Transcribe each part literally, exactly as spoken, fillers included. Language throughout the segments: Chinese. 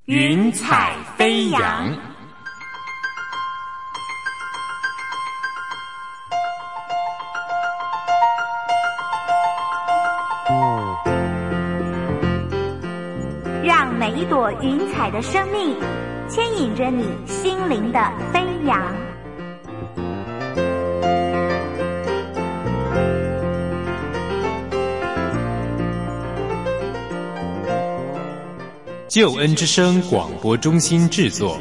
云彩飞扬。 让每一朵云彩的生命牵引着你心灵的飞扬。 救恩之声广播中心制作。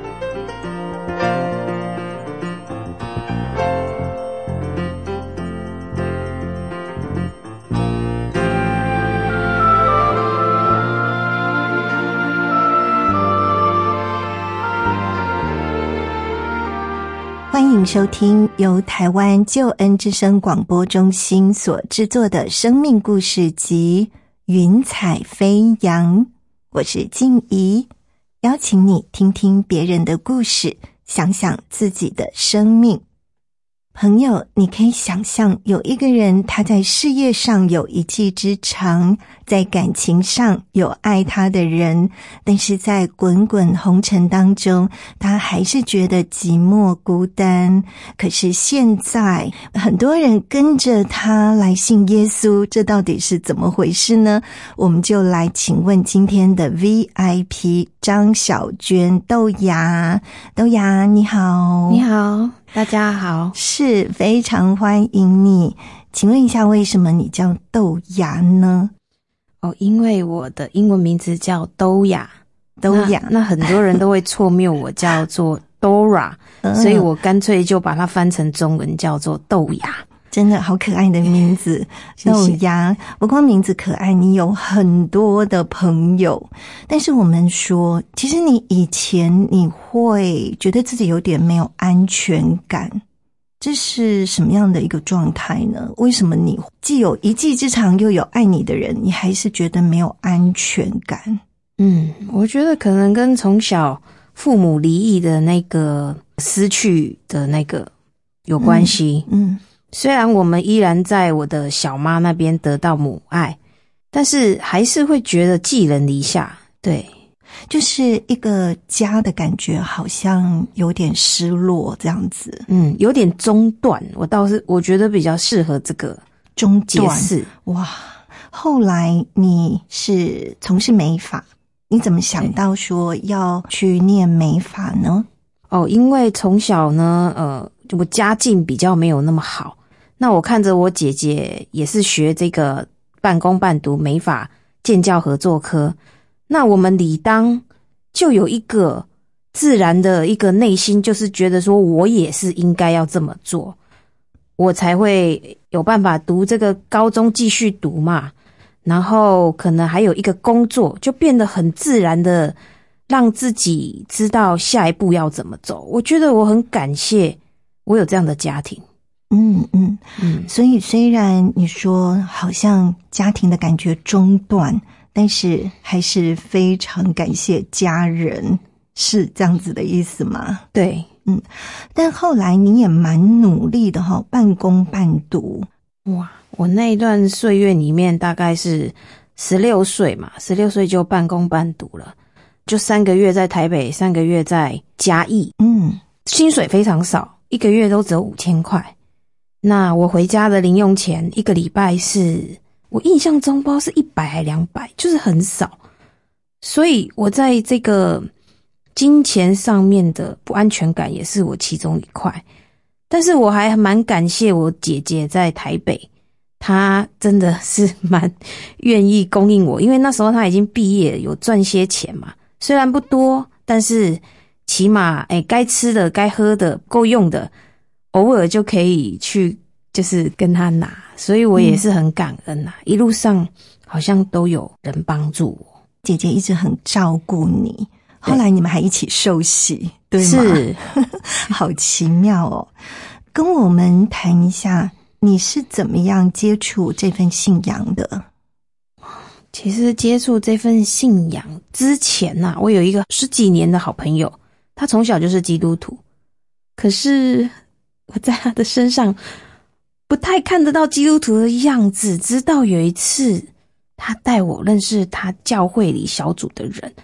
欢迎收听由台湾救恩之声广播中心所制作的生命故事集《云彩飞扬》，我是静怡，邀请你听听别人的故事，想想自己的生命。朋友，你可以想象有一个人，他在事业上有一技之长，在感情上有爱他的人，但是在滚滚红尘当中，他还是觉得寂寞孤单。可是现在很多人跟着他来信耶稣，这到底是怎么回事呢？我们就来请问今天的 V I P 张小娟豆芽。豆芽你好。 你好，大家好。 是，非常欢迎你。请问一下，为什么你叫豆芽呢？ 哦，因为我的英文名字叫豆芽， 豆芽， 那, 那很多人都会错谬我叫做 Dora， 所以我干脆就把它翻成中文叫做豆芽。 真的好可爱的名字，豆芽。不光名字可爱，你有很多的朋友。但是我们说，其实你以前你会觉得自己有点没有安全感，这是什么样的一个状态呢？为什么你既有一技之长又有爱你的人，你还是觉得没有安全感？ 嗯，我觉得可能跟从小父母离异的那个失去的那个有关系。嗯。嗯，虽然我们依然在我的小妈那边得到母爱，但是还是会觉得寄人篱下。对， 就是一个家的感觉好像有点失落这样子。 嗯，有点中断。我倒是我觉得比较适合这个中断解释。 哇，后来你是从事美发，你怎么想到说要去念美发呢？ 哦，因为从小呢，呃，我家境比较没有那么好。那我看着我姐姐也是学这个半工半读美发建教合作科，那我们理当就有一个自然的一个内心，就是觉得说我也是应该要这么做，我才会有办法读这个高中继续读嘛，然后可能还有一个工作，就变得很自然的让自己知道下一步要怎么走。我觉得我很感谢我有这样的家庭。 嗯嗯嗯，所以虽然你说好像家庭的感觉中断，但是还是非常感谢家人，是这样子的意思吗？ 对， 嗯，但后来你也蛮努力的齁，半工半读。 哇，我那一段岁月里面大概是十六岁嘛，十六岁就半工半读了，就三个月在台北，三个月在嘉义。嗯，薪水非常少，一个月都只有五千块。那我回家的零用钱一个礼拜是我印象中不知道是一百还两百，就是很少。所以我在这个金钱上面的不安全感也是我其中一块。但是我还蛮感谢我姐姐在台北，她真的是蛮愿意供应我，因为那时候她已经毕业，有赚些钱嘛，虽然不多，但是起码诶该吃的该喝的够用的偶尔就可以去就是跟他拿，所以我也是很感恩啊、嗯、一路上好像都有人帮助我。 姐姐一直很照顾你，后来你们还一起受洗，对吗？ 是好奇妙哦。跟我们谈一下你是怎么样接触这份信仰的？ 其实接触这份信仰之前啊，我有一个十几年的好朋友，他从小就是基督徒，可是我在他的身上不太看得到基督徒的样子，直到有一次他带我认识他教会里小组的人，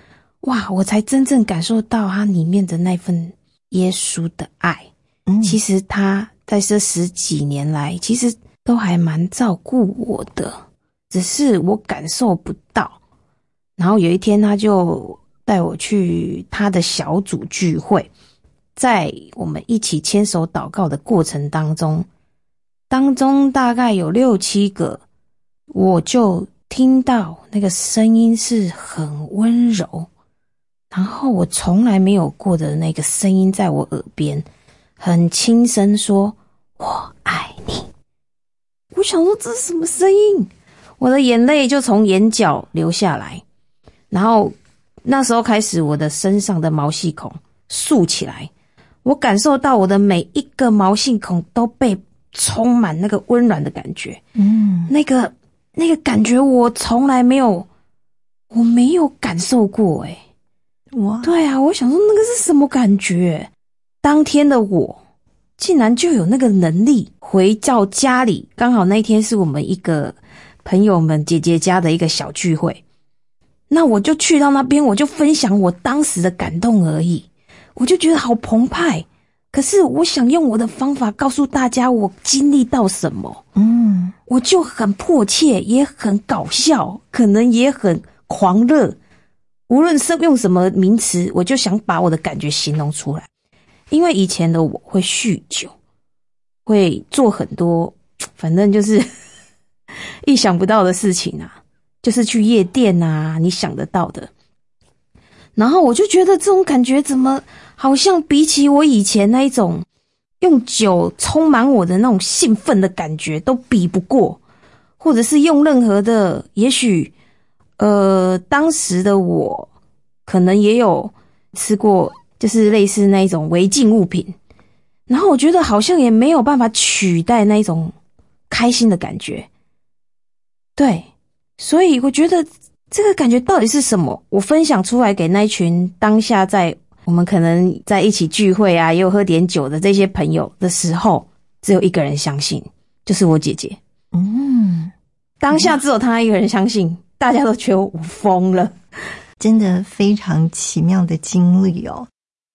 哇，我才真正感受到它里面的那份耶稣的爱。嗯，其实他在这十几年来，其实都还蛮照顾我的，只是我感受不到。然后有一天，他就带我去他的小组聚会，在我们一起牵手祷告的过程当中，当中大概有六七个，我就听到那个声音是很温柔，然后我从来没有过的那个声音在我耳边很轻声说我爱你。我想说这是什么声音，我的眼泪就从眼角流下来，然后那时候开始我的身上的毛细孔竖起来，我感受到我的每一个毛细孔都被充满那个温暖的感觉。嗯，那个那个感觉我从来没有我没有感受过诶。哇，对啊，我想说那个是什么感觉？当天的我竟然就有那个能力回到家里，刚好那一天是我们一个朋友们姐姐家的一个小聚会，那我就去到那边，我就分享我当时的感动而已，我就觉得好澎湃。可是我想用我的方法告诉大家我经历到什么，嗯，我就很迫切，也很搞笑，可能也很狂热，无论是用什么名词，我就想把我的感觉形容出来。因为以前的我会酗酒，会做很多反正就是意想不到的事情啊，就是去夜店啊，你想得到的。然后我就觉得这种感觉怎么好像比起我以前那一种用酒充满我的那种兴奋的感觉都比不过，或者是用任何的，也许呃当时的我可能也有吃过就是类似那一种违禁物品，然后我觉得好像也没有办法取代那一种开心的感觉。对，所以我觉得这个感觉到底是什么，我分享出来给那一群当下在我们可能在一起聚会啊，也有喝点酒的这些朋友的时候，只有一个人相信，就是我姐姐。嗯，当下只有她一个人相信，大家都觉得我疯了。 真的非常奇妙的经历哦。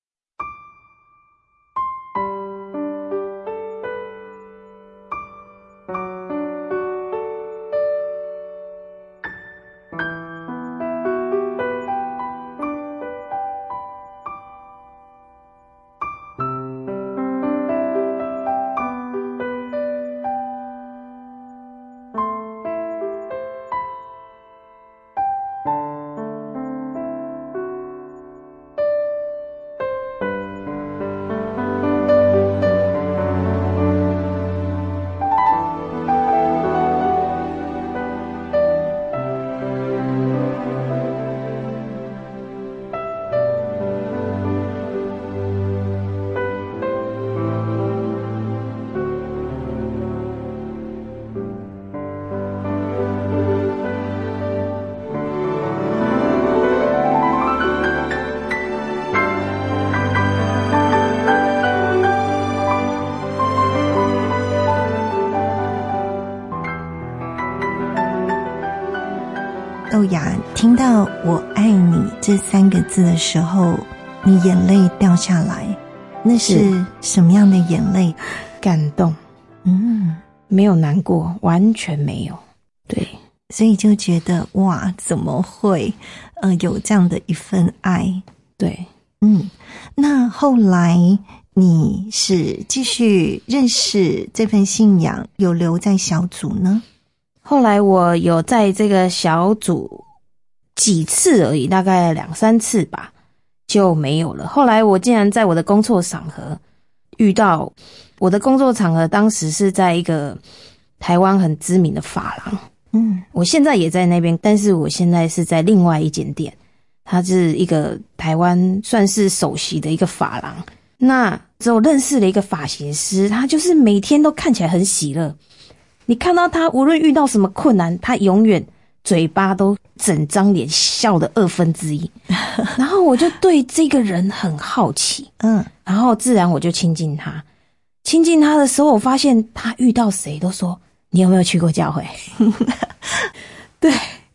豆芽听到我爱你这三个字的时候，你眼泪掉下来，那是什么样的眼泪？ 感动。嗯，没有难过，完全没有。对， 所以就觉得哇，怎么会呃有这样的一份爱？ 对， 嗯，那后来你是继续认识这份信仰，有留在小组呢？ 后来我有在这个小组几次而已，大概两三次吧，就没有了。后来我竟然在我的工作场合遇到，我的工作场合当时是在一个台湾很知名的发廊，嗯，我现在也在那边，但是我现在是在另外一间店，它是一个台湾算是首席的一个发廊。那只有认识了一个发型师，他就是每天都看起来很喜乐，你看到他无论遇到什么困难，他永远嘴巴都整张脸笑的二分之一。然后我就对这个人很好奇，嗯，然后自然我就亲近他。亲近他的时候，我发现他遇到谁都说你有没有去过教会？对，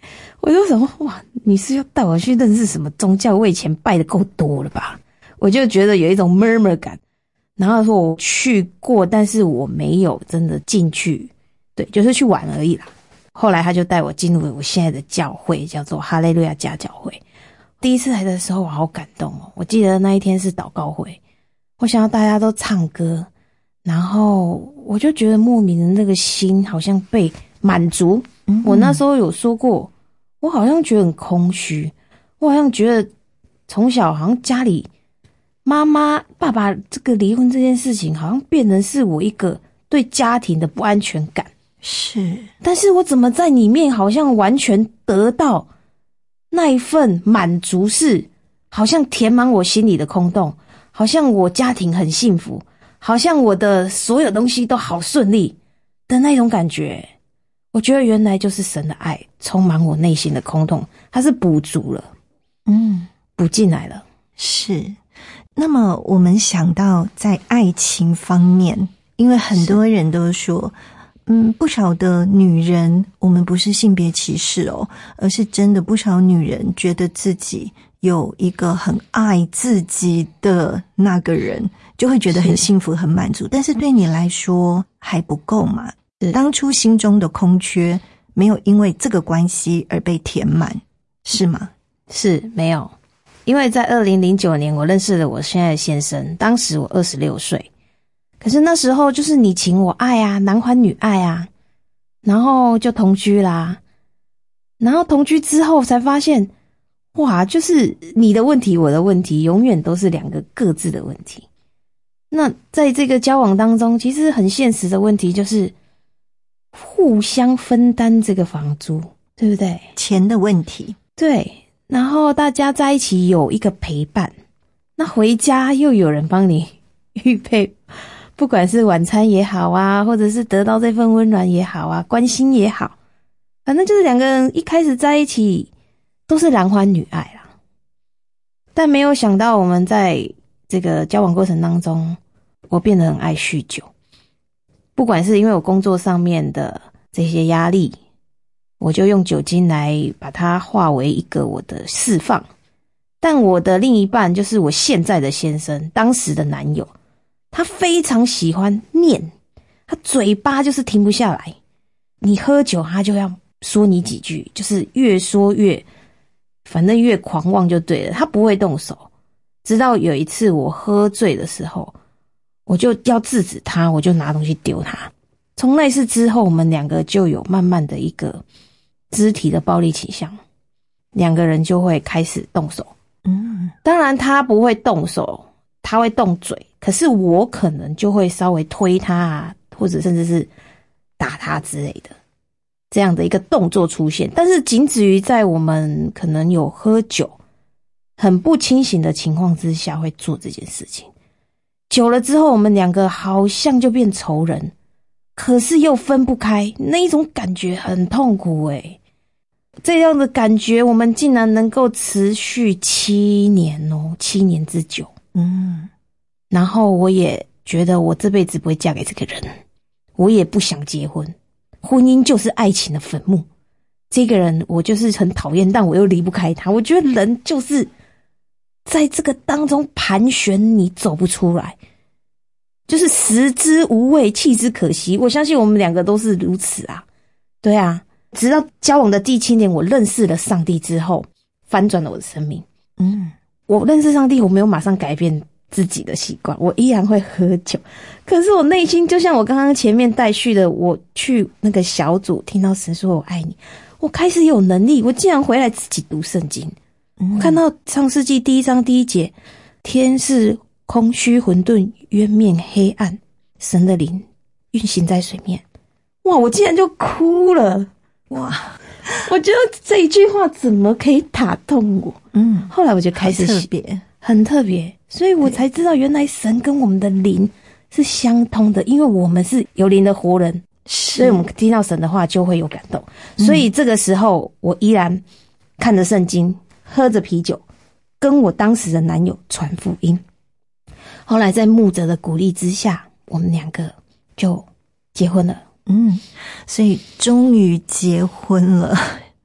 我就想哇，你是要带我去认识什么宗教？我以前拜的够多了吧？我就觉得有一种 murmur 感。然后说我去过，但是我没有真的进去，对，就是去玩而已啦。后来他就带我进入了我现在的教会，叫做哈利路亚家教会。第一次来的时候我好感动哦，我记得那一天是祷告会，我想要大家都唱歌，然后我就觉得莫名的那个心好像被满足。嗯、我那时候有说过，我好像觉得很空虚，我好像觉得从小好像家里妈妈爸爸这个离婚这件事情好像变成是我一个对家庭的不安全感。 是， 但是我怎么在里面好像完全得到那一份满足，是好像填满我心里的空洞，好像我家庭很幸福，好像我的所有东西都好顺利的那种感觉。我觉得原来就是神的爱充满我内心的空洞，它是补足了，嗯，补进来了。 是。那么我们想到在爱情方面，因为很多人都说嗯，不少的女人，我们不是性别歧视哦，而是真的不少女人觉得自己有一个很爱自己的那个人，就会觉得很幸福很满足。但是对你来说还不够嘛？当初心中的空缺没有因为这个关系而被填满，是吗？ 是，没有。因为在二零零九年我认识了我现在的先生，当时我二十六岁，可是那时候就是你情我爱啊，男欢女爱啊，然后就同居啦，然后同居之后才发现，哇，就是你的问题我的问题永远都是两个各自的问题。那在这个交往当中，其实很现实的问题就是互相分担这个房租，对不对？ 钱的问题。 对，然后大家在一起有一个陪伴，那回家又有人帮你预备，不管是晚餐也好啊，或者是得到这份温暖也好啊，关心也好，反正就是两个人一开始在一起都是男欢女爱啦。但没有想到我们在这个交往过程当中，我变得很爱酗酒，不管是因为我工作上面的这些压力，我就用酒精来把它化为一个我的释放。但我的另一半就是我现在的先生，当时的男友，他非常喜欢念，他嘴巴就是停不下来，你喝酒他就要说你几句，就是越说越反正越狂妄就对了，他不会动手。直到有一次我喝醉的时候，我就要制止他，我就拿东西丢他。从那次之后，我们两个就有慢慢的一个肢体的暴力倾向，两个人就会开始动手。嗯，当然他不会动手，他会动嘴，可是我可能就会稍微推他啊，或者甚至是打他之类的，这样的一个动作出现。但是仅止于在我们可能有喝酒很不清醒的情况之下会做这件事情。久了之后，我们两个好像就变仇人，可是又分不开，那一种感觉很痛苦诶。这样的感觉我们竟然能够持续七年哦，七年之久。嗯，然后我也觉得我这辈子不会嫁给这个人，我也不想结婚，婚姻就是爱情的坟墓。这个人我就是很讨厌，但我又离不开他。我觉得人就是在这个当中盘旋，你走不出来，就是食之无味，弃之可惜。我相信我们两个都是如此啊。对啊，直到交往的第七年，我认识了上帝之后，翻转了我的生命。嗯，我认识上帝，我没有马上改变自己的习惯，我依然会喝酒。可是我内心就像我刚刚前面带去的，我去那个小组听到神说我爱你，我开始有能力，我竟然回来自己读圣经。嗯、我看到创世纪第一章第一节，天是空虚混沌，渊面黑暗，神的灵运行在水面。哇，我竟然就哭了。哇，我觉得这一句话怎么可以打动我？嗯，后来我就开始很特别， 很特别，所以我才知道原来神跟我们的灵是相通的，因为我们是有灵的活人，所以我们听到神的话就会有感动。嗯、所以这个时候，我依然看着圣经，喝着啤酒，跟我当时的男友传福音。后来在牧者的鼓励之下，我们两个就结婚了。 嗯，所以终于结婚了。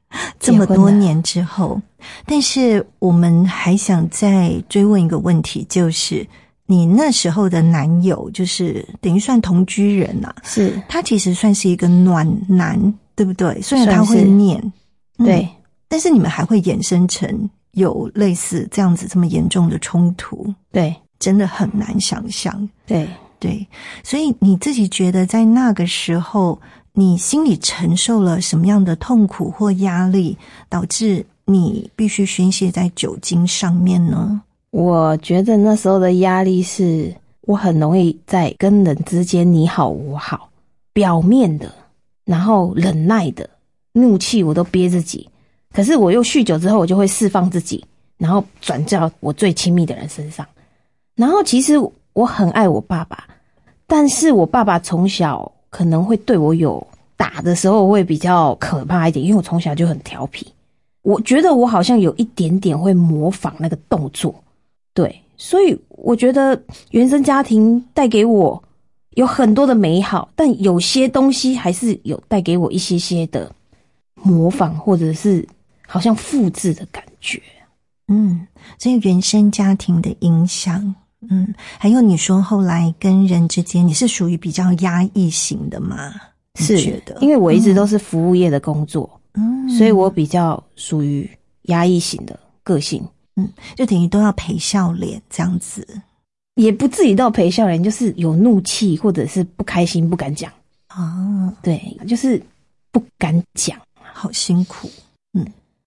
这么多年之后，但是我们还想再追问一个问题，就是你那时候的男友，就是等于算同居人啊， 是他其实算是一个暖男，对不对？虽然他会念， 对、 嗯，但是你们还会衍生成有类似这样子这么严重的冲突， 对， 真的很难想象， 对对。所以你自己觉得在那个时候，你心里承受了什么样的痛苦或压力，导致你必须宣泄在酒精上面呢？ 我觉得那时候的压力是，我很容易在跟人之间你好我好，表面的，然后忍耐的，怒气我都憋自己，可是我又酗酒之后，我就会释放自己，然后转到我最亲密的人身上。然后其实我很爱我爸爸，但是我爸爸从小可能会对我有打的时候会比较可怕一点，因为我从小就很调皮，我觉得我好像有一点点会模仿那个动作，对，所以我觉得原生家庭带给我有很多的美好，但有些东西还是有带给我一些些的模仿或者是好像复制的感觉。 嗯，所以原生家庭的影响，嗯，还有你说后来跟人之间，你是属于比较压抑型的吗？ 是， 觉得因为我一直都是服务业的工作， 嗯， 所以我比较属于压抑型的个性， 嗯，就等于都要陪笑脸这样子， 也不至于到陪笑脸，就是有怒气或者是不开心不敢讲啊， 对，就是不敢讲， 好辛苦，嗯。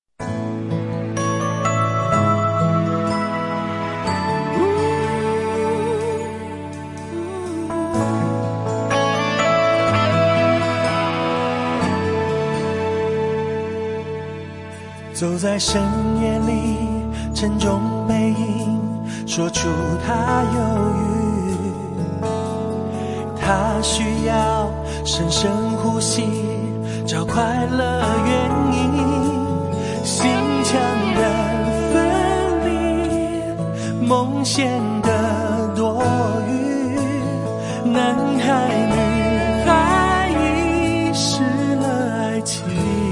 走在深夜里，沉重背影，说出他忧郁。他需要深深呼吸，找快乐原因。心墙的分离，梦显得多余。男孩女孩遗失了爱情，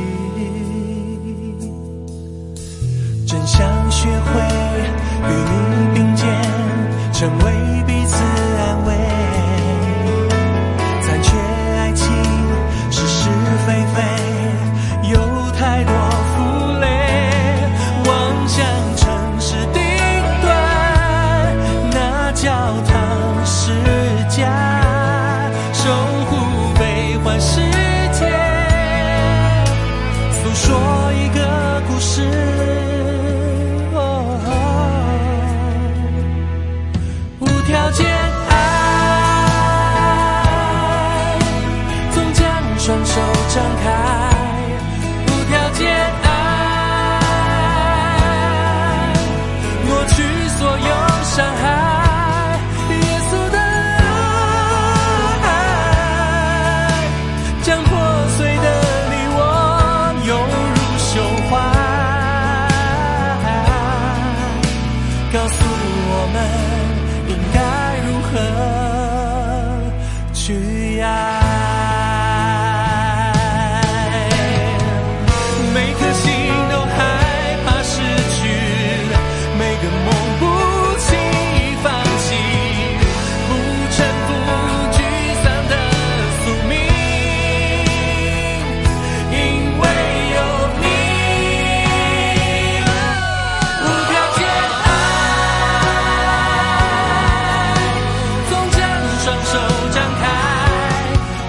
真想学会与你并肩，成为彼此安慰。残缺爱情是是非非，有太多负累，望向城市顶端，那教堂是家，守护悲欢世界，诉说一个故事。条件爱，总将双手张开。无条件爱，抹去所有伤害。耶稣的爱，将破碎的你我涌入胸怀，告诉我们应该如何去爱。每颗心都害怕失去，每个梦不轻易放弃，不臣服沮丧的宿命，因为有你。无条件爱，双手张开，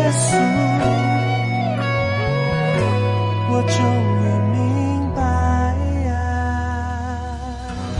耶稣，我终于明白啊。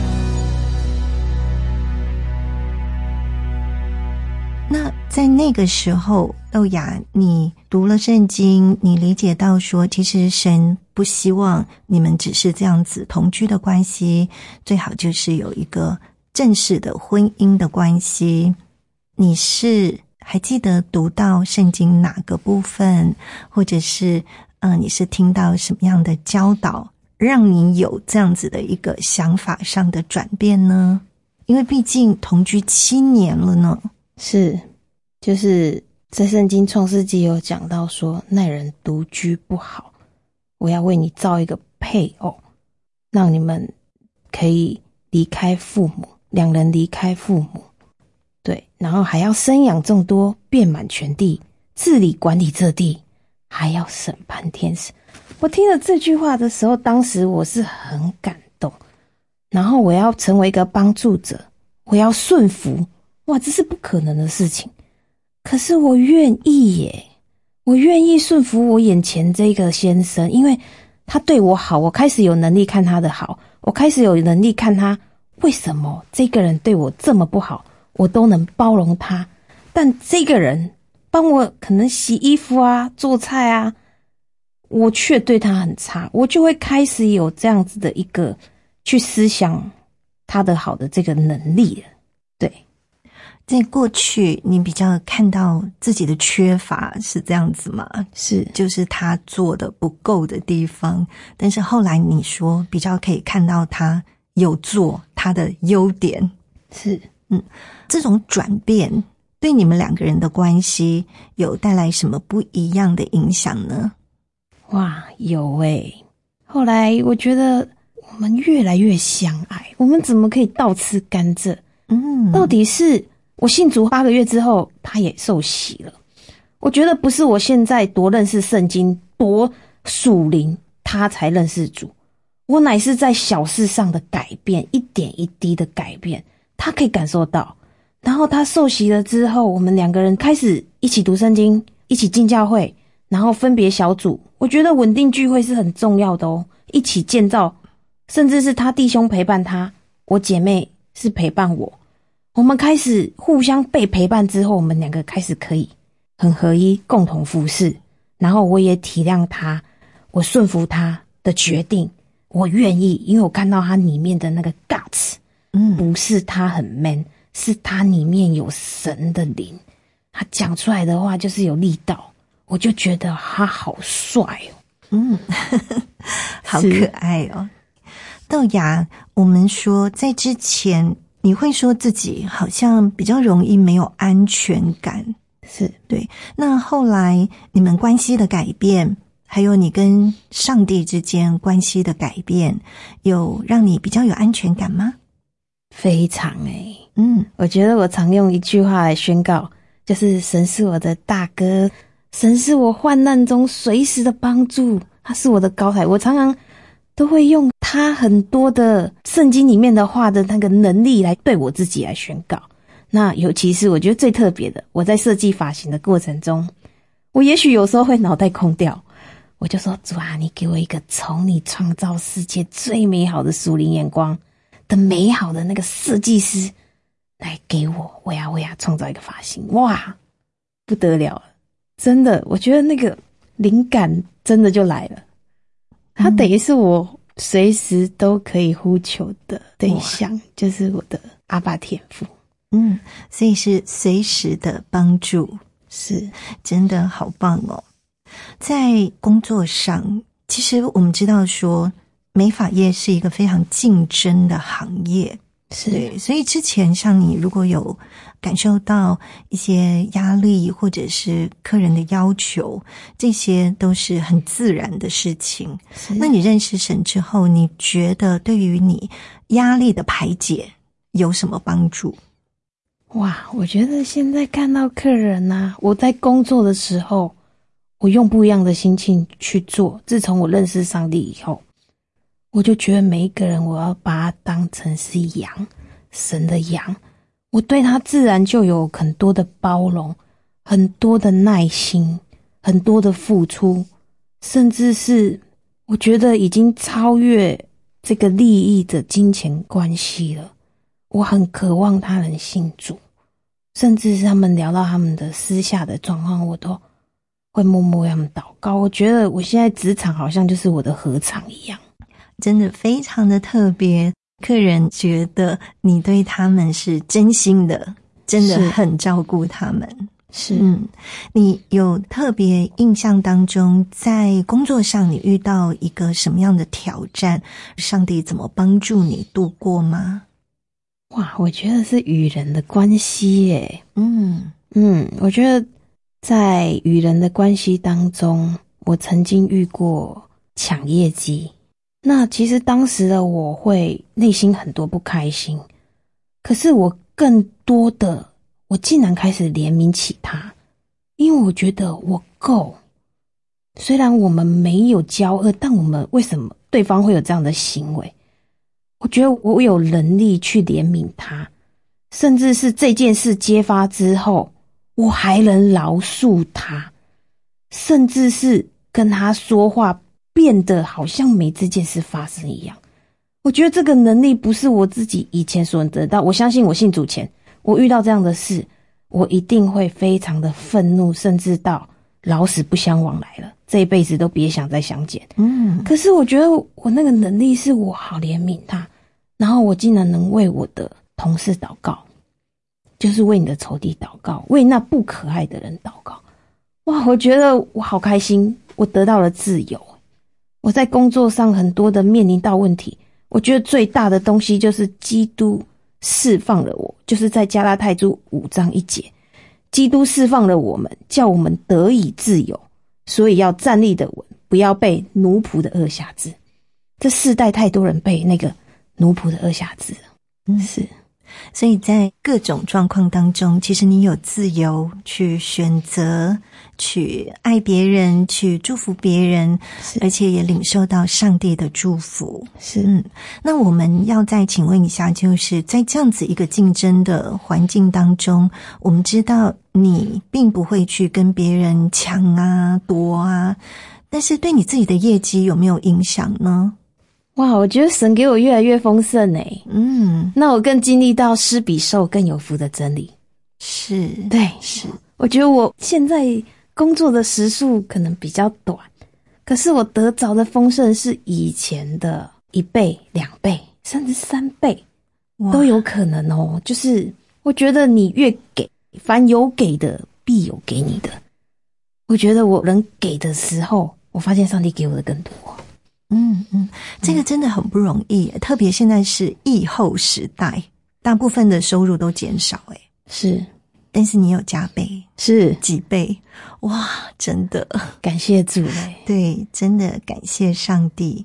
那在那个时候，豆芽，你读了圣经，你理解到说，其实神不希望你们只是这样子同居的关系，最好就是有一个正式的婚姻的关系。你是还记得读到圣经哪个部分，或者是呃，你是听到什么样的教导，让你有这样子的一个想法上的转变呢？因为毕竟同居七年了呢。 是，就是在圣经创世纪有讲到说，那人独居不好，我要为你造一个配偶，让你们可以离开父母，两人离开父母，对，然后还要生养众多，遍满全地，治理管理这地，还要审判天使。我听了这句话的时候，当时我是很感动，然后我要成为一个帮助者，我要顺服，哇，这是不可能的事情，可是我愿意耶，我愿意顺服我眼前这个先生，因为他对我好，我开始有能力看他的好，我开始有能力看他为什么这个人对我这么不好，我都能包容他，但这个人帮我可能洗衣服啊，做菜啊，我却对他很差，我就会开始有这样子的一个去思想他的好的这个能力了。对， 在过去你比较看到自己的缺乏，是这样子吗？ 是， 就是他做的不够的地方，但是后来你说比较可以看到他有做他的优点。 是， 嗯，这种转变对你们两个人的关系有带来什么不一样的影响呢？ 哇，有诶。后来我觉得我们越来越相爱，我们怎么可以倒吃甘蔗？嗯，到底是我信主八个月之后，他也受洗了。我觉得不是我现在多认识圣经，多属灵，他才认识主。我乃是在小事上的改变，一点一滴的改变，他可以感受到。然后他受洗了之后，我们两个人开始一起读圣经，一起进教会，然后分别小组。我觉得稳定聚会是很重要的哦，一起建造，甚至是他弟兄陪伴他，我姐妹是陪伴我。我们开始互相被陪伴之后，我们两个开始可以很合一，共同服侍。然后我也体谅他，我顺服他的决定，我愿意，因为我看到他里面的那个 guts， 嗯，不是他很 man， 是他里面有神的灵，他讲出来的话就是有力道，我就觉得他好帅哦， 嗯，好可爱哦。豆芽，我们说在之前你会说自己好像比较容易没有安全感， 是， 对。那后来你们关系的改变，还有你跟上帝之间关系的改变，有让你比较有安全感吗？ 非常诶、欸、 嗯， 我觉得我常用一句话来宣告，就是神是我的大哥，神是我患难中随时的帮助，他是我的高台。我常常都会用他很多的圣经里面的话的那个能力来对我自己来宣告。那尤其是我觉得最特别的，我在设计发型的过程中，我也许有时候会脑袋空掉，我就说主啊，你给我一个从你创造世界最美好的属灵眼光的美好的那个设计师来给我，我要我要创造一个发型，哇，不得了了，真的，我觉得那个灵感真的就来了，它等于是我随时都可以呼求的对象，就是我的阿爸天父。 嗯，所以是随时的帮助， 是真的好棒哦。在工作上，其实我们知道说美发业是一个非常竞争的行业， 是， 对，所以之前像你如果有感受到一些压力或者是客人的要求，这些都是很自然的事情。那你认识神之后，你觉得对于你压力的排解有什么帮助？ 哇，我觉得现在看到客人啊，我在工作的时候，我用不一样的心情去做。自从我认识上帝以后，我就觉得每一个人我要把他当成是羊，神的羊，我对他自然就有很多的包容， 很多的耐心，很多的付出，甚至是我觉得已经超越这个利益的金钱关系了。我很渴望他人信主，甚至是他们聊到他们的私下的状况，我都会默默为他们祷告。我觉得我现在职场好像就是我的合场一样， 真的非常的特别。客人觉得你对他们是真心的，真的很照顾他们。 是， 嗯，你有特别印象当中，在工作上你遇到一个什么样的挑战？上帝怎么帮助你度过吗？ 哇，我觉得是与人的关系耶。 嗯嗯，我觉得在与人的关系当中，我曾经遇过抢业绩。那其实当时的我会内心很多不开心，可是我更多的我竟然开始怜悯起他，因为我觉得我够。虽然我们没有交恶，但我们为什么对方会有这样的行为？我觉得我有能力去怜悯他，甚至是这件事揭发之后，我还能饶恕他，甚至是跟他说话变得好像没这件事发生一样。我觉得这个能力不是我自己以前所能得到。我相信我信主前，我遇到这样的事，我一定会非常的愤怒，甚至到老死不相往来了，这一辈子都别想再相见。 嗯， 可是我觉得我那个能力是我好怜悯他，然后我竟然能为我的同事祷告，就是为你的仇敌祷告，为那不可爱的人祷告。哇，我觉得我好开心，我得到了自由。我在工作上很多的面临到问题，我觉得最大的东西就是基督释放了我，就是在加拉太书五章一节，基督释放了我们，叫我们得以自由，所以要站立的稳，不要被奴仆的恶辖制。这世代太多人被那个奴仆的恶辖制了。 嗯，是。所以在各种状况当中，其实你有自由去选择，去爱别人，去祝福别人，而且也领受到上帝的祝福。 是， 嗯，那我们要再请问一下，就是在这样子一个竞争的环境当中，我们知道你并不会去跟别人抢啊、夺啊，但是对你自己的业绩有没有影响呢？ 哇，我觉得神给我越来越丰盛诶。 嗯， 那我更经历到施比受更有福的真理。 是， 对，是。我觉得我现在工作的时数可能比较短，可是我得着的丰盛是以前的一倍、两倍，甚至三倍都有可能哦。就是我觉得你越给，凡有给的必有给你的。我觉得我能给的时候，我发现上帝给我的更多。 嗯嗯，这个真的很不容易，嗯，特别现在是疫后时代，大部分的收入都减少，诶， 是， 但是你有加倍， 是几倍，哇，真的感谢主诶， 对，真的感谢上帝。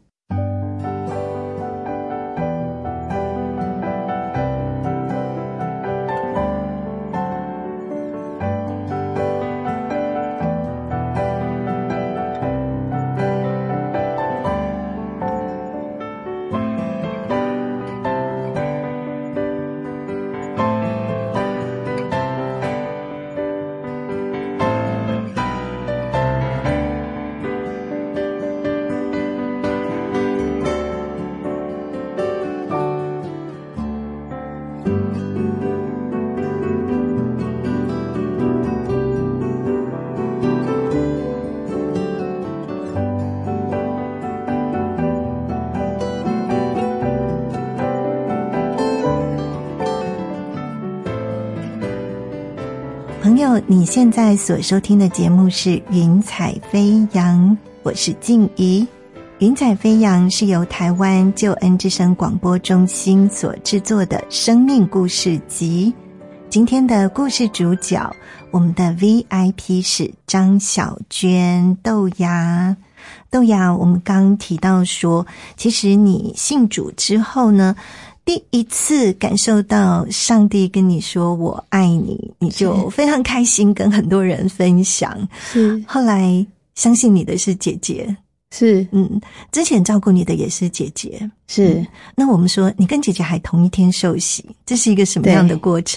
朋友，你现在所收听的节目是云彩飞扬，我是静怡。云彩飞扬是由台湾救恩之声广播中心所制作的生命故事集。今天的故事主角，我们的 V I P 是张小娟豆芽。豆芽，我们刚提到说，其实你信主之后呢，第一次感受到上帝跟你说我爱你，你就非常开心跟很多人分享。 是， 后来相信你的是姐姐。 是， 嗯，之前照顾你的也是姐姐。 是， 嗯，那我们说你跟姐姐还同一天受洗，这是一个什么样的过程？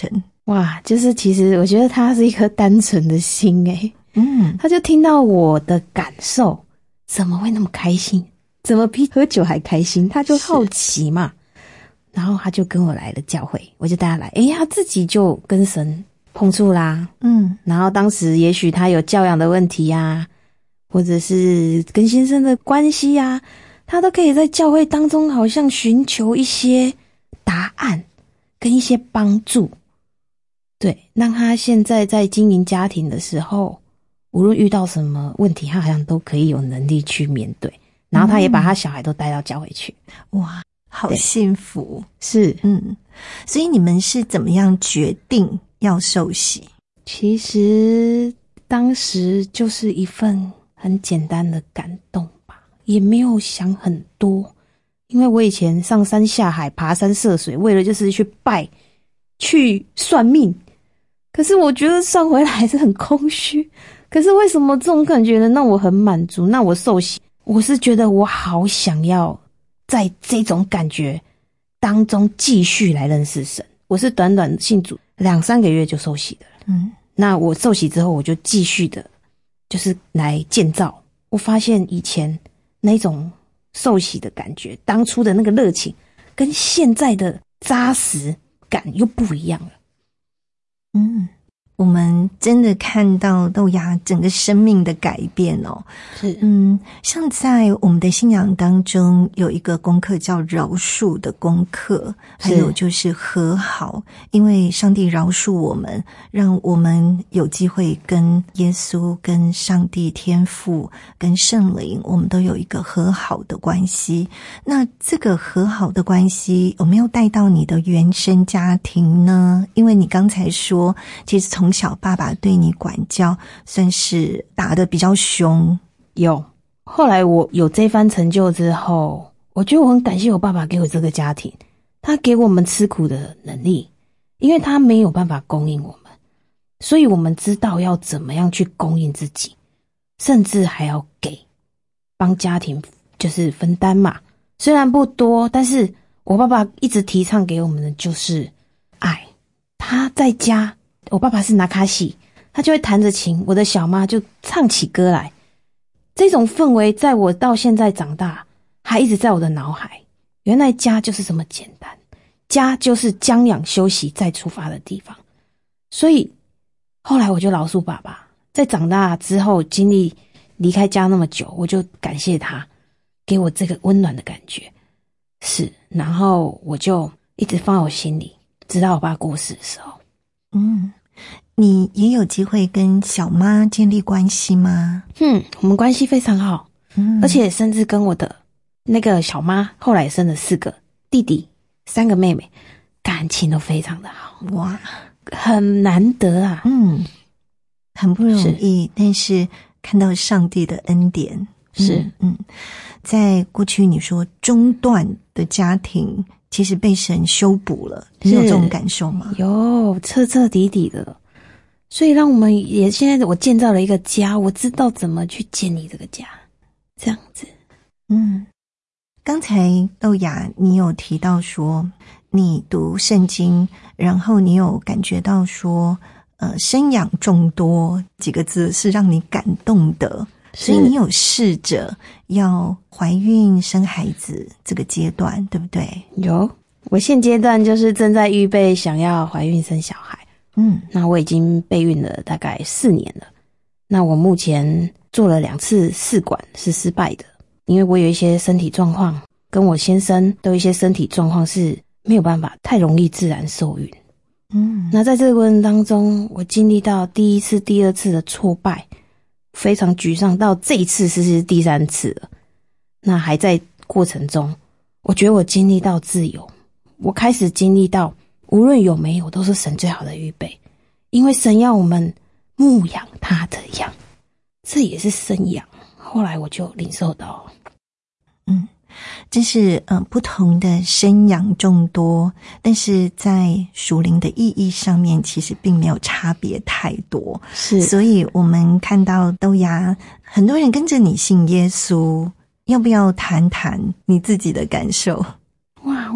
哇，就是其实我觉得他是一颗单纯的心诶， 嗯， 他就听到我的感受，怎么会那么开心？怎么比喝酒还开心？他就好奇嘛，然后他就跟我来了教会，我就带他来，诶，他自己就跟神碰触啦， 嗯， 然后当时也许他有教养的问题啊，或者是跟先生的关系啊，他都可以在教会当中好像寻求一些答案跟一些帮助。对，让他现在在经营家庭的时候，无论遇到什么问题，他好像都可以有能力去面对。然后他也把他小孩都带到教会去。 嗯、哇，好幸福。 是， 嗯，所以你们是怎么样决定要受洗？ 其实当时就是一份很简单的感动吧，也没有想很多。因为我以前上山下海爬山涉水，为了就是去拜去算命，可是我觉得算回来还是很空虚。可是为什么这种感觉呢？让我很满足。那我受洗，我是觉得我好想要在这种感觉当中继续来认识神。我是短短信主两三个月就受洗的了。 嗯， 那我受洗之后，我就继续的，就是来建造。我发现以前那种受洗的感觉，当初的那个热情，跟现在的扎实感又不一样了。 嗯，我们真的看到豆芽整个生命的改变哦。 是， 嗯，像在我们的信仰当中有一个功课叫饶恕的功课，还有就是和好，因为上帝饶恕我们，让我们有机会跟耶稣、跟上帝天父、跟圣灵，我们都有一个和好的关系。那这个和好的关系有没有带到你的原生家庭呢？因为你刚才说，其实从小爸爸对你管教算是打得比较凶。 有，后来我有这番成就之后，我觉得我很感谢我爸爸给我这个家庭，他给我们吃苦的能力，因为他没有办法供应我们，所以我们知道要怎么样去供应自己，甚至还要给帮家庭就是分担嘛。虽然不多，但是我爸爸一直提倡给我们的就是爱。他在家，我爸爸是拿卡西，他就会弹着琴，我的小妈就唱起歌来。这种氛围在我到现在长大还一直在我的脑海。原来家就是这么简单，家就是将养休息再出发的地方。所以后来我就饶恕爸爸，在长大之后经历离开家那么久，我就感谢他给我这个温暖的感觉。是，然后我就一直放在我心里，直到我爸过世的时候。 嗯，你也有机会跟小妈建立关系吗？ 嗯，我们关系非常好。 嗯， 而且甚至跟我的那个小妈后来生了四个弟弟，三个妹妹，感情都非常的好。 哇， 很难得啊。 嗯，很不容易，但是看到上帝的恩典。 是， 嗯，嗯，在过去你说中断的家庭其实被神修补了，你有这种感受吗？ 有，彻彻底底的。所以让我们也现在我建造了一个家，我知道怎么去建立这个家，这样子。 嗯，刚才豆芽你有提到说你读圣经，然后你有感觉到说呃，生养众多几个字是让你感动的，所以你有试着要怀孕生孩子这个阶段，对不对？ 有，我现阶段就是正在预备想要怀孕生小孩。 嗯， 那我已经备孕了大概四年了。那我目前做了两次试管是失败的，因为我有一些身体状况，跟我先生都有一些身体状况是没有办法太容易自然受孕。 嗯， 那在这个过程当中，我经历到第一次、第二次的挫败，非常沮丧，到这一次是第三次了。那还在过程中，我觉得我经历到自由，我开始经历到无论有没有都是神最好的预备，因为神要我们牧养他的羊，这也是生养。后来我就领受到， 嗯，这是呃不同的生养众多，但是在属灵的意义上面其实并没有差别太多。 是， 所以我们看到豆芽很多人跟着你信耶稣，要不要谈谈你自己的感受？ 哇，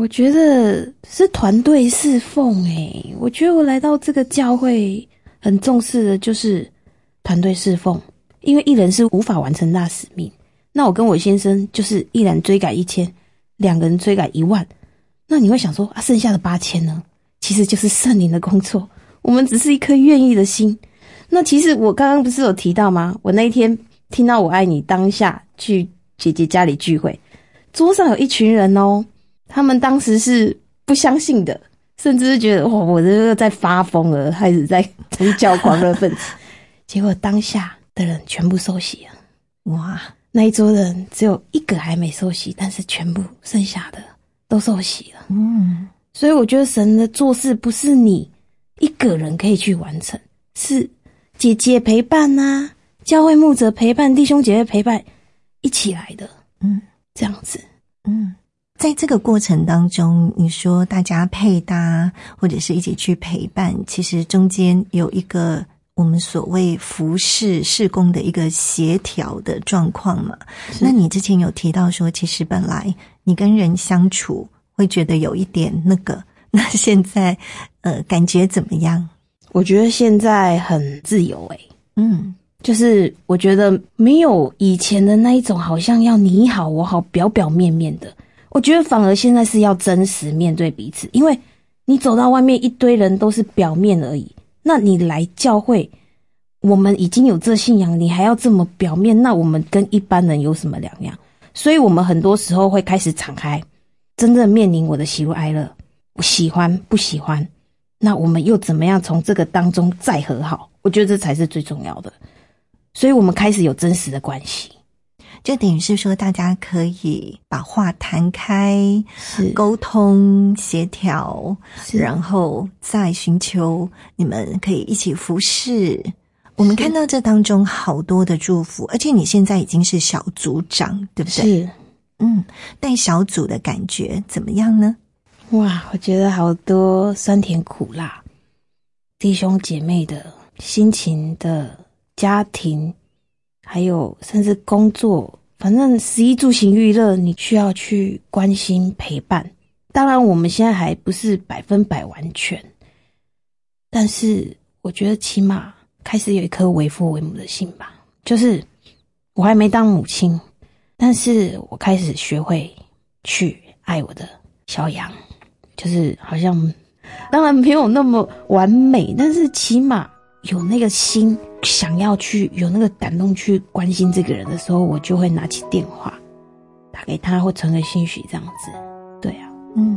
我觉得是团队侍奉诶，我觉得我来到这个教会很重视的就是团队侍奉，因为一人是无法完成大使命。那我跟我先生就是一人追赶一千，两个人追赶一万。那你会想说啊，剩下的八千呢？其实就是圣灵的工作，我们只是一颗愿意的心。那其实我刚刚不是有提到吗？我那一天听到我爱你当下去姐姐家里聚会，桌上有一群人哦，他们当时是不相信的，甚至是觉得哇，我这个在发疯了，开始在宗教狂热分子。结果当下的人全部受洗了，哇！那一桌人只有一个还没受洗，但是全部剩下的都受洗了。嗯，所以我觉得神的做事不是你一个人可以去完成，是姐姐陪伴啊，教会牧者陪伴，弟兄姐妹陪伴，一起来的。嗯，这样子。 嗯，在这个过程当中，你说大家配搭或者是一起去陪伴，其实中间有一个我们所谓服事事工的一个协调的状况嘛。那你之前有提到说，其实本来你跟人相处会觉得有一点那个，那现在呃感觉怎么样？ 我觉得现在很自由诶、欸、嗯，就是我觉得没有以前的那一种好像要你好我好表表面面的，我觉得反而现在是要真实面对彼此，因为你走到外面一堆人都是表面而已，那你来教会我们已经有这信仰，你还要这么表面，那我们跟一般人有什么两样？所以我们很多时候会开始敞开，真正面临我的喜怒哀乐，我喜欢不喜欢，那我们又怎么样从这个当中再和好？我觉得这才是最重要的。所以我们开始有真实的关系， 就等于是说大家可以把话谈开，沟通协调，然后再寻求你们可以一起服侍。我们看到这当中好多的祝福，而且你现在已经是小组长，对不对？是。嗯，带小组的感觉怎么样呢？ 哇，我觉得好多酸甜苦辣，弟兄姐妹的心情的家庭，还有甚至工作，反正食衣住行娱乐，你需要去关心陪伴。当然我们现在还不是百分百完全，但是我觉得起码开始有一颗为父为母的心吧。就是我还没当母亲，但是我开始学会去爱我的小羊，就是好像当然没有那么完美，但是起码有那个心想要去，有那个感动去关心这个人的时候，我就会拿起电话打给他，或传个信息这样子。对啊，嗯。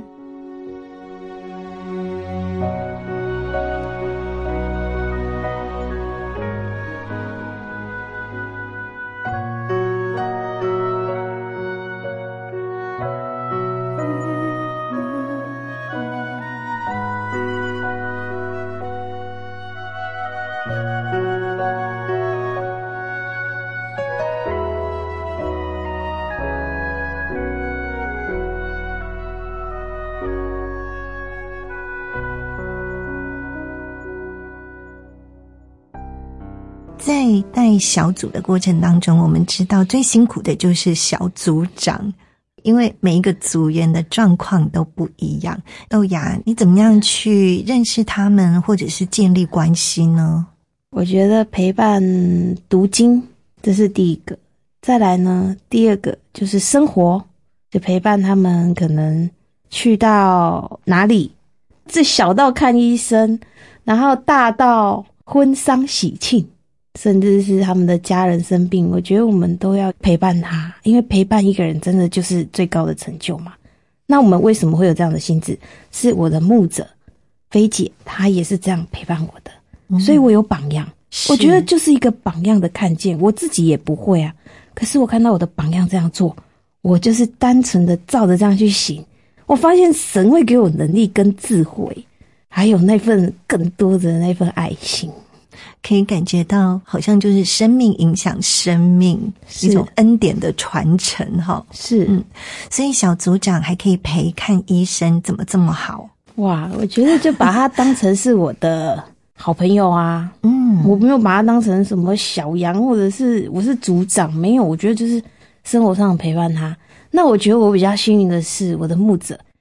在带小组的过程当中，我们知道最辛苦的就是小组长，因为每一个组员的状况都不一样。豆芽，你怎么样去认识他们，或者是建立关系呢？ 我觉得陪伴读经，这是第一个。再来呢，第二个就是生活，就陪伴他们可能去到哪里，这小到看医生，然后大到婚丧喜庆，甚至是他们的家人生病，我觉得我们都要陪伴他，因为陪伴一个人真的就是最高的成就嘛。那我们为什么会有这样的心智？是我的牧者菲姐，她也是这样陪伴我的，嗯、所以我有榜样。我觉得就是一个榜样的看见，我自己也不会啊，可是我看到我的榜样这样做，我就是单纯的照着这样去行，我发现神会给我能力跟智慧，还有那份更多的那份爱心。 可以感觉到好像就是生命影响生命，一种恩典的传承哈。 是， 嗯，所以小组长还可以陪看医生，怎么这么好？ 哇，我觉得就把他当成是我的好朋友啊。嗯，我没有把他当成什么小羊，或者是我是组长，没有，我觉得就是生活上陪伴他。那我觉得我比较幸运的是，我的牧者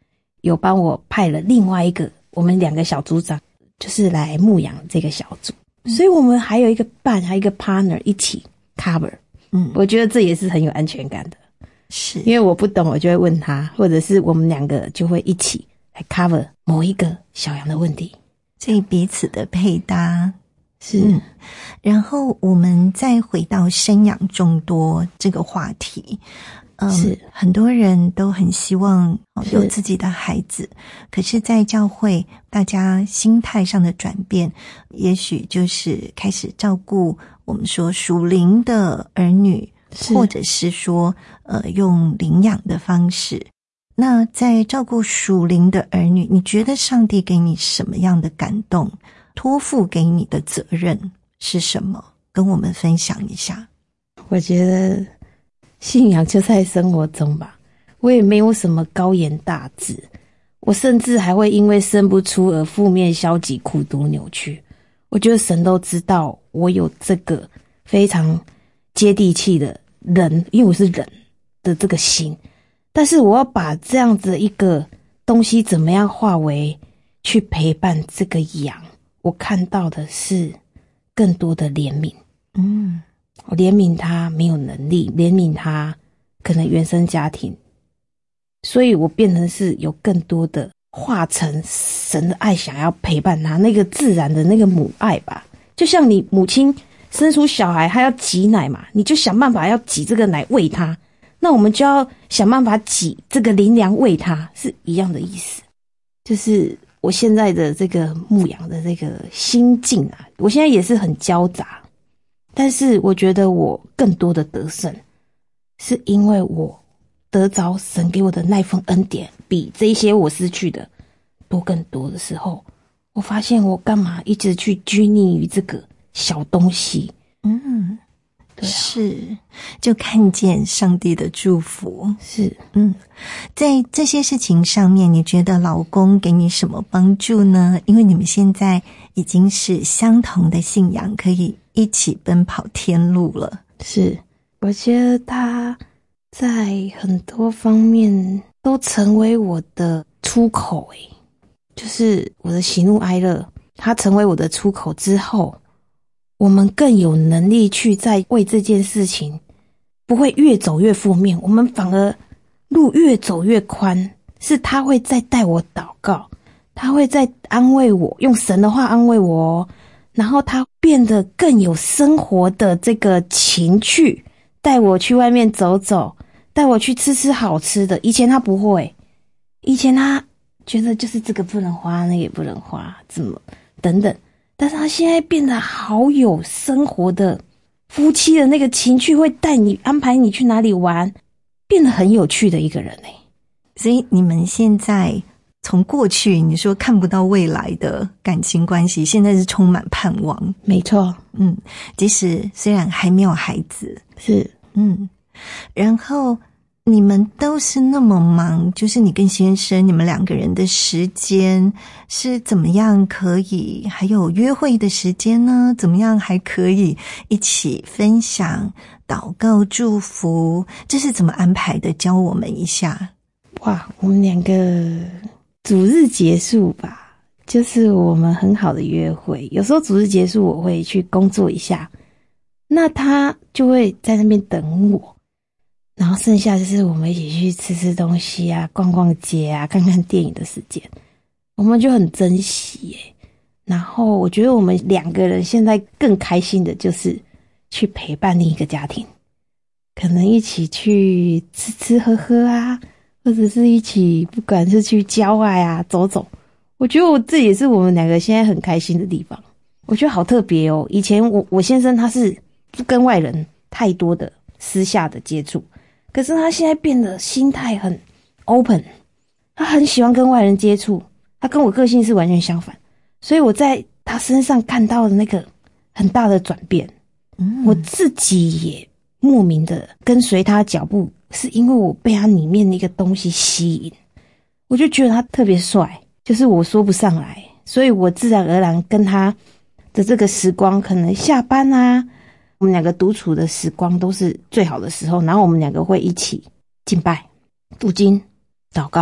有帮我派了另外一个我们两个小组长，就是来牧养这个小组，嗯、所以我们还有一个伴，还有一个 partner 一起 cover。嗯，我觉得这也是很有安全感的。是，因为我不懂，我就会问他，或者是我们两个就会一起来 cover 某一个小羊的问题， 所以彼此的配搭。 是、 嗯，然后我们再回到生养众多这个话题。嗯，是很多人都很希望有自己的孩子，可是在教会大家心态上的转变，也许就是开始照顾我们说属灵的儿女，或者是说呃用领养的方式。那在照顾属灵的儿女，你觉得上帝给你什么样的感动？托付给你的责任是什么？跟我们分享一下。 我觉得信仰就在生活中吧，我也没有什么高言大志，我甚至还会因为生不出而负面消极苦毒扭曲。我觉得神都知道我有这个非常接地气的人，因为我是人的这个心，但是我要把这样子一个东西怎么样化为去陪伴这个羊，我看到的是更多的怜悯。嗯，我怜悯他没有能力，怜悯他可能原生家庭，所以我变成是有更多的化成神的爱，想要陪伴他那个自然的那个母爱吧。就像你母亲生出小孩，他要挤奶嘛，你就想办法要挤这个奶喂他，那我们就要想办法挤这个灵粮喂他，是一样的意思。就是我现在的这个牧养的这个心境啊，我现在也是很交杂，但是我觉得我更多的得胜，是因为我得着神给我的那份恩典，比这一些我失去的多更多的时候，我发现我干嘛一直去拘泥于这个小东西。嗯， 对啊，是，就看见上帝的祝福。 是， 嗯，在这些事情上面，你觉得老公给你什么帮助呢？因为你们现在已经是相同的信仰，可以一起奔跑天路了。 是，我觉得他在很多方面都成为我的出口，诶，就是我的喜怒哀乐，他成为我的出口之后，我们更有能力去在为这件事情不会越走越负面，我们反而路越走越宽，是他会再带我祷告，他会再安慰我，用神的话安慰我，然后他变得更有生活的这个情趣，带我去外面走走，带我去吃吃好吃的。以前他不会，以前他觉得就是这个不能花，那个也不能花，怎么等等，但是他现在变得好有生活的夫妻的那个情趣，会带你安排你去哪里玩，变得很有趣的一个人。 所以你们现在从过去你说看不到未来的感情关系，现在是充满盼望。 没错， 嗯，即使虽然还没有孩子， 是， 嗯，然后你们都是那么忙，就是你跟先生，你们两个人的时间是怎么样可以，还有约会的时间呢？怎么样还可以一起分享、祷告、祝福？这是怎么安排的？教我们一下。 哇，我们两个主日结束吧，就是我们很好的约会。有时候主日结束我会去工作一下，那他就会在那边等我，然后剩下就是我们一起去吃吃东西啊，逛逛街啊，看看电影的时间，我们就很珍惜耶。然后我觉得我们两个人现在更开心的就是去陪伴另一个家庭，可能一起去吃吃喝喝啊，或者是一起不管是去郊外啊走走，我觉得我这也是我们两个现在很开心的地方。我觉得好特别哦，以前我我先生他是不跟外人太多的私下的接触，可是他现在变得心态很 open， 他很喜欢跟外人接触，他跟我个性是完全相反，所以我在他身上看到的那个很大的转变，嗯，我自己也莫名的跟随他脚步，是因为我被他里面那个东西吸引，我就觉得他特别帅，就是我说不上来，所以我自然而然跟他的这个时光，可能下班啊，我们两个独处的时光都是最好的时候，然后我们两个会一起敬拜、读经、祷告，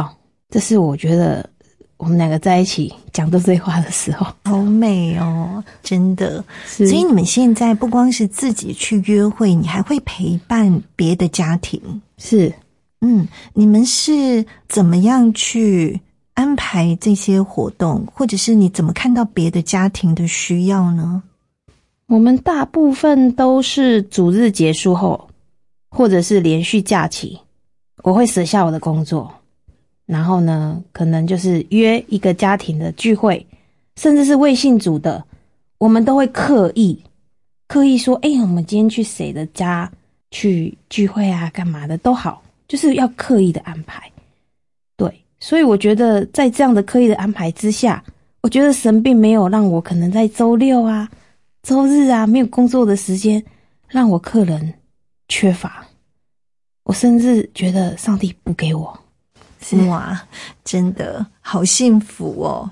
这是我觉得我们两个在一起讲的对话的时候。 好美哦，真的。所以你们现在不光是自己去约会，你还会陪伴别的家庭。 是。 嗯，你们是怎么样去安排这些活动，或者是你怎么看到别的家庭的需要呢？ 我们大部分都是主日结束后，或者是连续假期，我会舍下我的工作，然后呢，可能就是约一个家庭的聚会，甚至是未信主的，我们都会刻意刻意说，诶，我们今天去谁的家去聚会啊，干嘛的都好，就是要刻意的安排。对，所以我觉得在这样的刻意的安排之下，我觉得神并没有让我可能在周六啊、周日啊没有工作的时间让我客人缺乏，我甚至觉得上帝不给我。 哇，真的好幸福哦。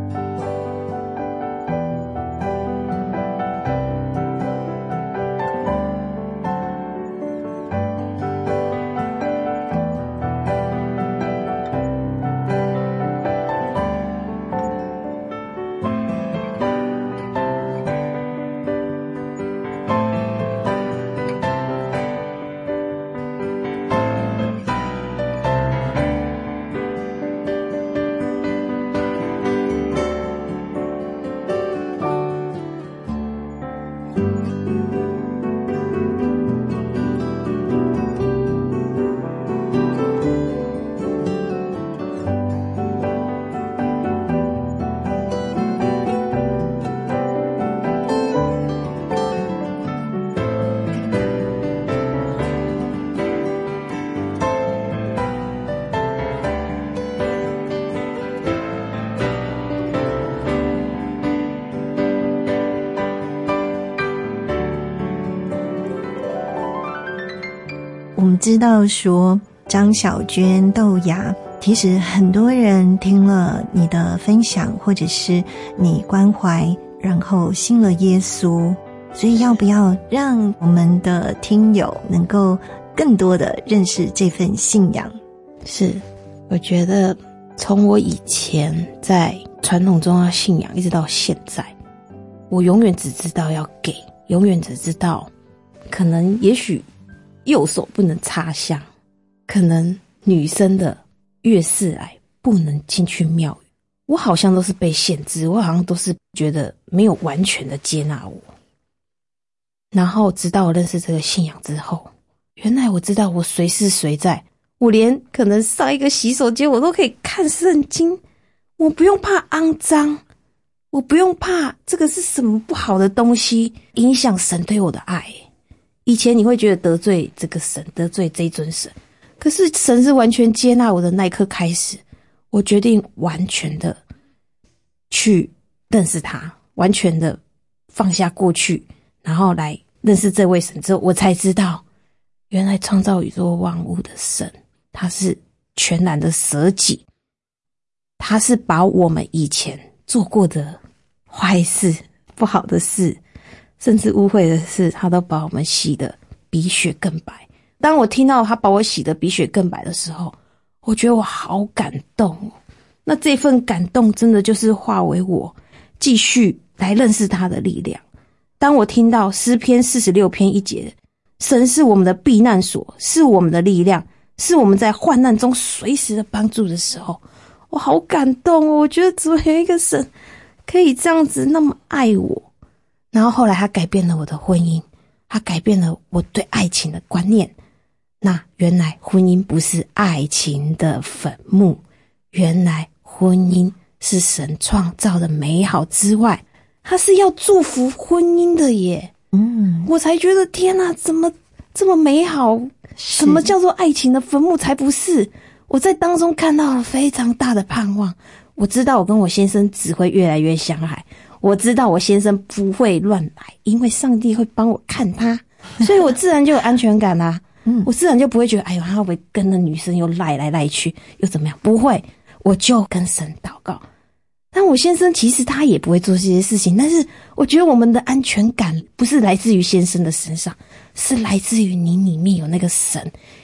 我们知道说张小娟、豆芽，其实很多人听了你的分享，或者是你关怀，然后信了耶稣，所以要不要让我们的听友能够更多的认识这份信仰？ 是，我觉得从我以前在传统宗教信仰一直到现在，我永远只知道要给，永远只知道可能也许右手不能插香，可能女生的月事来不能进去庙宇，我好像都是被限制，我好像都是觉得没有完全的接纳我。然后直到我认识这个信仰之后，原来我知道我随时随在，我连可能上一个洗手间我都可以看圣经，我不用怕肮脏，我不用怕这个是什么不好的东西影响神对我的爱。以前你会觉得得罪这个神，得罪这一尊神，可是神是完全接纳我的那一刻开始，我决定完全的去认识他，完全的放下过去，然后来认识这位神之后，我才知道原来创造宇宙万物的神，他是全然的舍己，他是把我们以前做过的坏事、不好的事，甚至污秽的事，他都把我们洗得比雪更白。当我听到他把我洗得比雪更白的时候，我觉得我好感动哦。那这份感动真的就是化为我继续来认识他的力量。当我听到诗篇四十六篇一节，神是我们的避难所，是我们的力量，是我们在患难中随时的帮助的时候，我好感动哦。我觉得怎么有一个神可以这样子那么爱我。然后后来他改变了我的婚姻，他改变了我对爱情的观念。那原来婚姻不是爱情的坟墓，原来婚姻是神创造的美好之外，他是要祝福婚姻的耶。嗯，我才觉得天哪，怎么这么美好？什么叫做爱情的坟墓？才不是！我在当中看到了非常大的盼望。我知道我跟我先生只会越来越相爱，我知道我先生不会乱来，因为上帝会帮我看他，所以我自然就有安全感啦、啊。嗯，我自然就不会觉得，哎呦，他会不会跟那女生又赖来赖去，又怎么样？不会，我就跟神祷告。但我先生其实他也不会做这些事情，但是我觉得我们的安全感不是来自于先生的身上，是来自于你里面有那个神，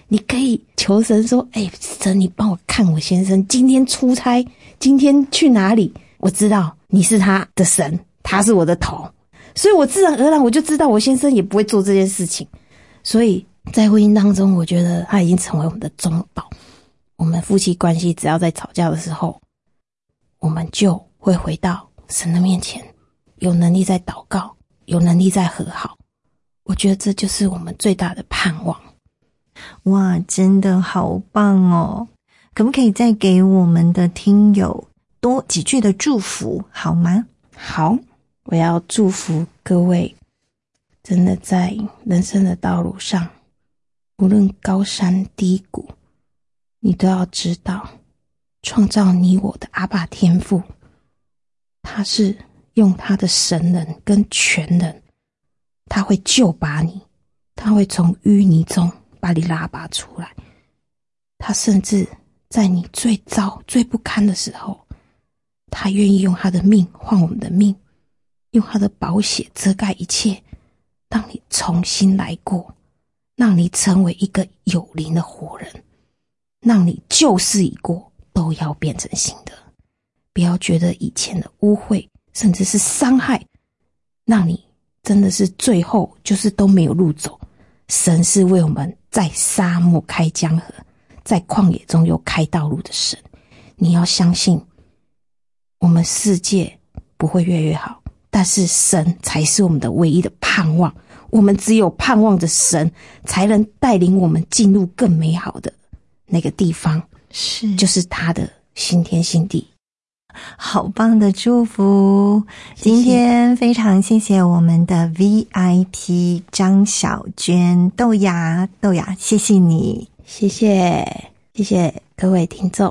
你可以求神说，哎、欸，神你帮我看我先生今天出差，今天去哪里，我知道你是他的神，他是我的头，所以我自然而然我就知道我先生也不会做这件事情。所以在婚姻当中，我觉得他已经成为我们的中保。我们夫妻关系只要在吵架的时候，我们就会回到神的面前，有能力在祷告，有能力在和好。我觉得这就是我们最大的盼望。 哇，真的好棒哦！可不可以再给我们的听友多几句的祝福好吗？ 好，我要祝福各位，真的在人生的道路上，无论高山低谷，你都要知道，创造你我的阿爸天父，他是用他的神能跟全能，他会救拔你，他会从淤泥中把你拉拔出来，他甚至在你最糟最不堪的时候，他愿意用他的命换我们的命，用他的宝血遮盖一切，让你重新来过，让你成为一个有灵的活人，让你旧事已过，都要变成新的。不要觉得以前的污秽甚至是伤害，让你真的是最后就是都没有路走。神是为我们在沙漠开江河，在旷野中又开道路的神。你要相信，我们世界不会越来越好，但是神才是我们的唯一的盼望。我们只有盼望着神，才能带领我们进入更美好的那个地方， 是就是他的新天新地。 好棒的祝福！谢谢。今天非常谢谢我们的 V I P 张小娟豆芽豆芽，谢谢你， 谢谢谢谢各位听众。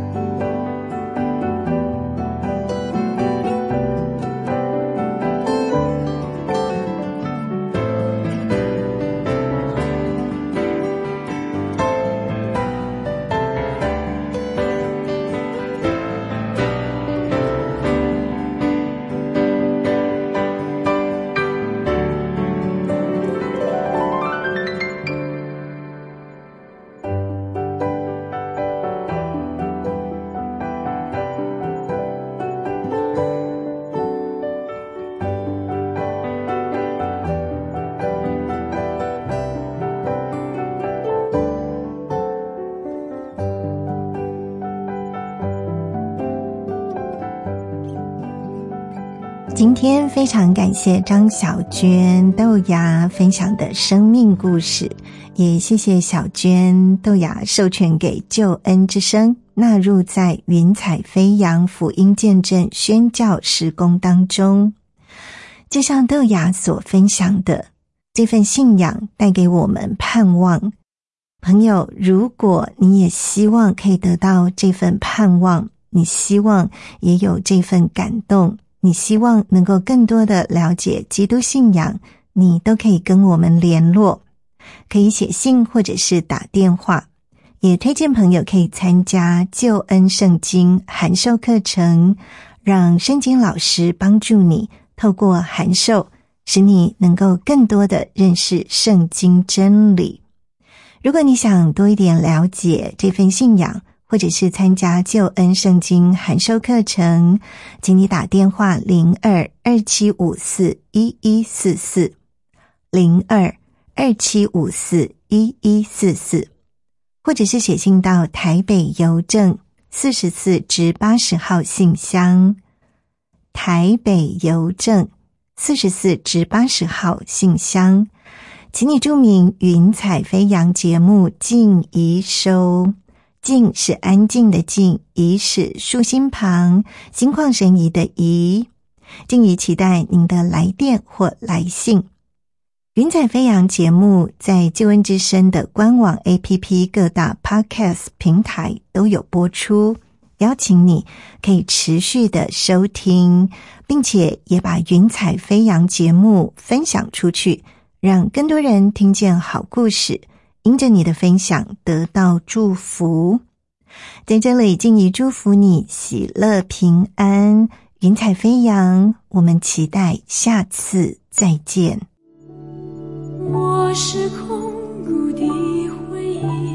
今天非常感谢张小娟豆芽分享的生命故事，也谢谢小娟豆芽授权给救恩之声纳入在云彩飞扬福音见证宣教事工当中。就像豆芽所分享的，这份信仰带给我们盼望。朋友，如果你也希望可以得到这份盼望，你希望也有这份感动，你希望能够更多的了解基督信仰，你都可以跟我们联络，可以写信或者是打电话。也推荐朋友可以参加救恩圣经函授课程，让圣经老师帮助你透过函授，使你能够更多的认识圣经真理。如果你想多一点了解这份信仰，或者是参加救恩圣经函授课程，请你打电话零二二七五四一一四四 零二二七五四一一四四，或者是写信到台北邮政四十四至八十号信箱，台北邮政四十四至八十号信箱，请你注明云彩飞扬节目静怡收。静是安静的静，怡是竖心旁，心旷神怡的怡。静怡期待您的来电或来信。云彩飞扬节目在救恩之声的官网 A P P 各大 Podcast 平台都有播出，邀请你可以持续的收听，并且也把云彩飞扬节目分享出去，让更多人听见好故事，因着你的分享得到祝福。在这里静怡祝福你喜乐平安，云彩飞扬，我们期待下次再见。 我是空谷的回忆，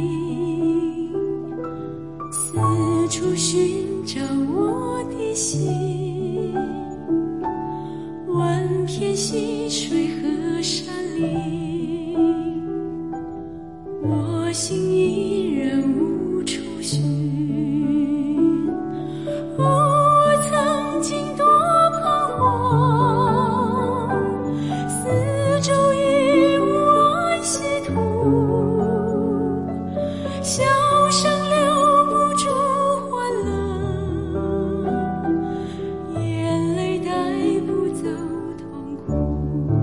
处寻找我的心，万片溪水和山林，我心依然无处寻。哦，我曾经多彷徨，四周已无安息土，笑声留不住欢乐，眼泪带不走痛苦。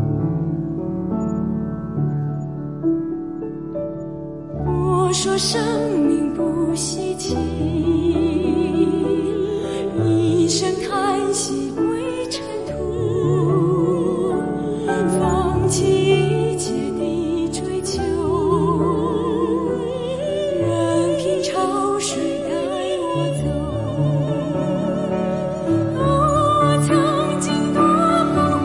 我说生命不稀奇，一声叹息归尘土，放弃一切的追求，任凭潮水带我走。哦，我曾经多彷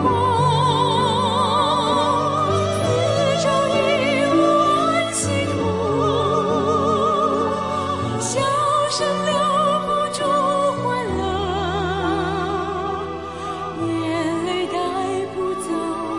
徨，四周已无安息土，笑声留不住欢乐，眼泪带不走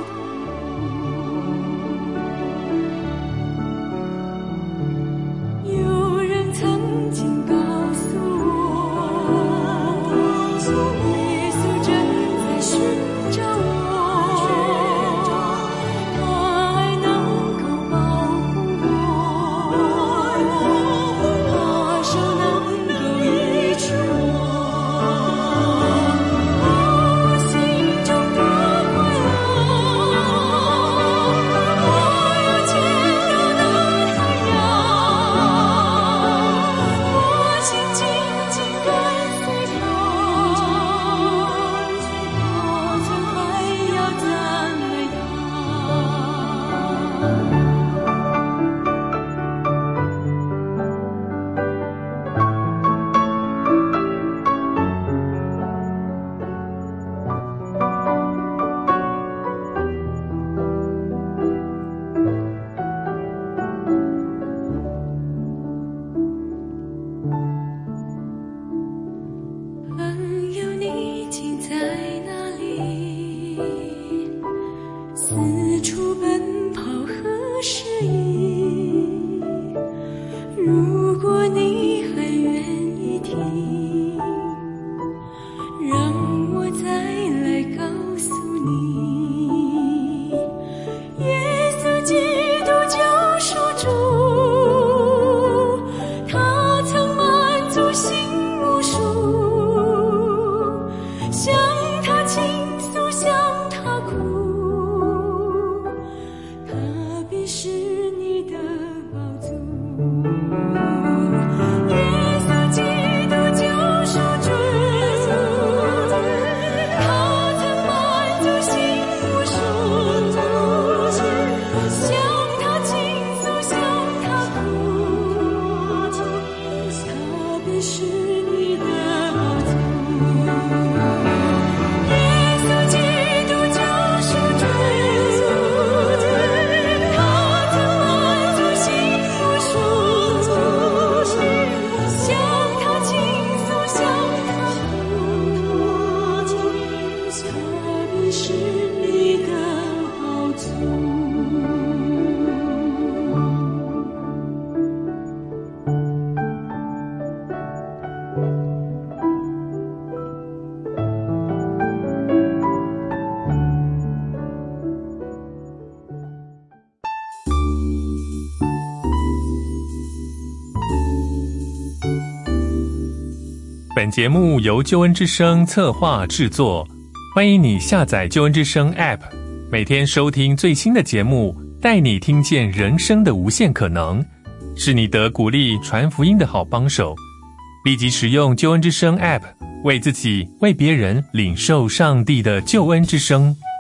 痛苦。有人曾经告诉我，耶稣正在寻找我，他爱能够保护我，他手能够医治我。我心中多快乐，我有千柔的太阳，我心紧紧跟随他，我曾还要赞美朋友，你竟在哪里？四处奔跑何时已？如果你还愿意听，让我再来告诉你，耶稣基督救赎主，他曾满足心无数，向他倾诉，向他哭，他必是你的宝足。耶稣基督救赎主，他曾满足心无数，向他倾诉，向他哭，他必是你的宝足。耶稣基督救赎主，他曾满足心无数，向他倾诉，向他哭，他必是你的宝足。 本节目由救恩之声策划制作，欢迎你下载救恩之声 App， 每天收听最新的节目，带你听见人生的无限可能，是你得鼓励传福音的好帮手。立即使用救恩之声 App， 为自己、为别人领受上帝的救恩之声。